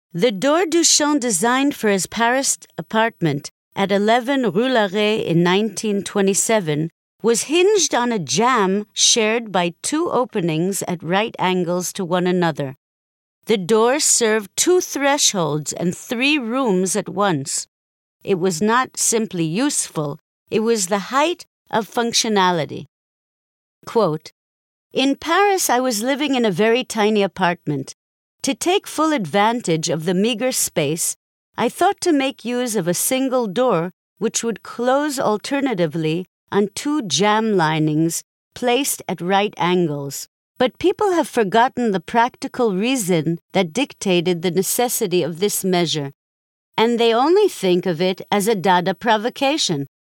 The door Duchamp designed for his Paris apartment at 11 Rue Larrey in 1927 was hinged on a jamb shared by two openings at right angles to one another. The door served two thresholds and three rooms at once. It was not simply useful, it was the height of functionality. Quote, "In Paris, I was living in a very tiny apartment. To take full advantage of the meager space, I thought to make use of a single door which would close alternatively on two jamb linings placed at right angles. But people have forgotten the practical reason that dictated the necessity of this measure, and they only think of it as a Dada provocation.